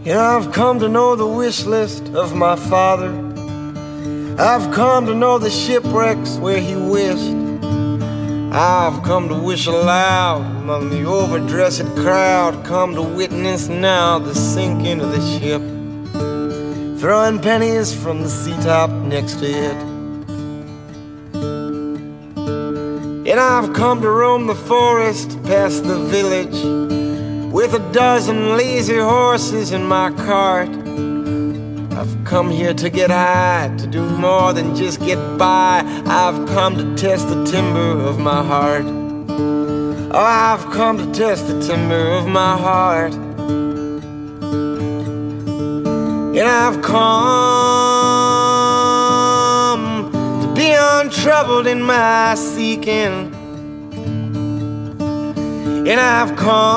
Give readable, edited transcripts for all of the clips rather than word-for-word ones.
And I've come to know the wish list of my father. I've come to know the shipwrecks where he wished. I've come to wish aloud among the overdressed crowd. Come to witness now the sinking of the ship, throwing pennies from the seatop next to it. And I've come to roam the forest past the village with a dozen lazy horses in my cart. I've come here to get high, to do more than just get by. I've come to test the timber of my heart. Oh, I've come to test the timber of my heart. And I've come to be untroubled in my seeking. And I've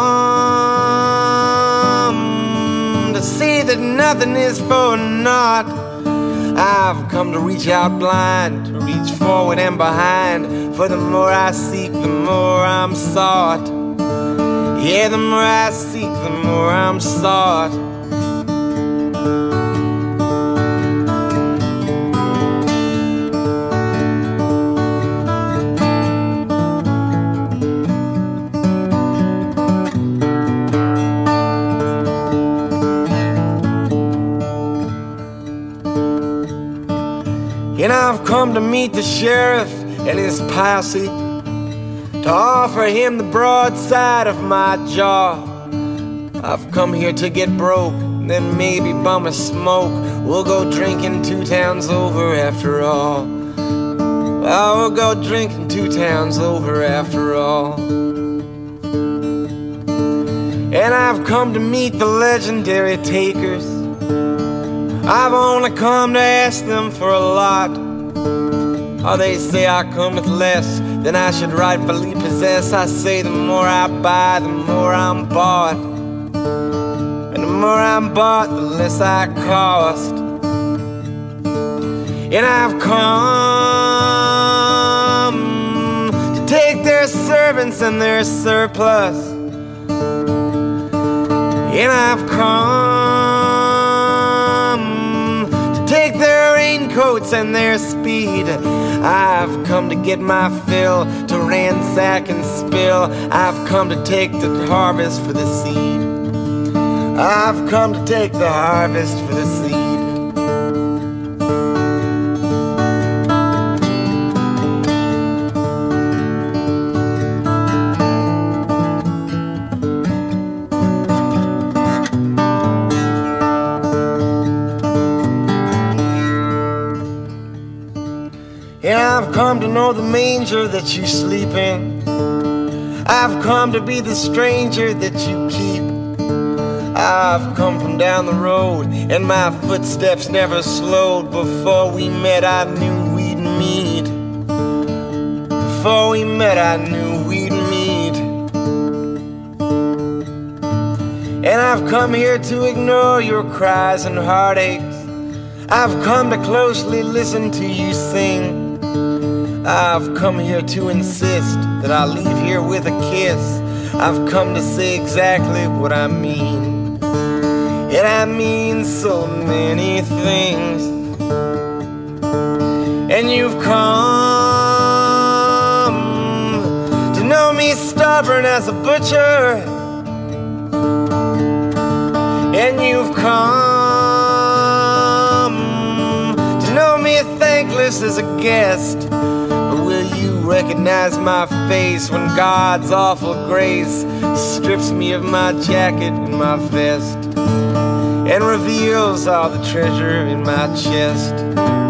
come to see that nothing is for naught. I've come to reach out blind, to reach forward and behind. For the more I seek, the more I'm sought. Yeah, the more I seek, the more I'm sought. And I've come to meet the sheriff and his posse, to offer him the broadside of my jaw. I've come here to get broke, then maybe bum a smoke. We'll go drinking 2 towns over after all. Oh, we'll go drinking 2 towns over after all. And I've come to meet the legendary takers. I've only come to ask them for a lot. Oh, they say I come with less than I should rightfully possess. I say the more I buy, the more I'm bought. And the more I'm bought, the less I cost. And I've come to take their servants and their surplus. And I've come take their raincoats and their speed. I've come to get my fill, to ransack and spill. I've come to take the harvest for the seed. I've come to take the harvest for the seed. And I've come to know the manger that you sleep in. I've come to be the stranger that you keep. I've come from down the road, and my footsteps never slowed. Before we met, I knew we'd meet. Before we met, I knew we'd meet. And I've come here to ignore your cries and heartaches. I've come to closely listen to you sing. I've come here to insist that I leave here with a kiss. I've come to say exactly what I mean. And I mean so many things. And you've come to know me stubborn as a butcher. And you've come to know me thankless as a guest. Will you recognize my face when God's awful grace strips me of my jacket and my vest and reveals all the treasure in my chest?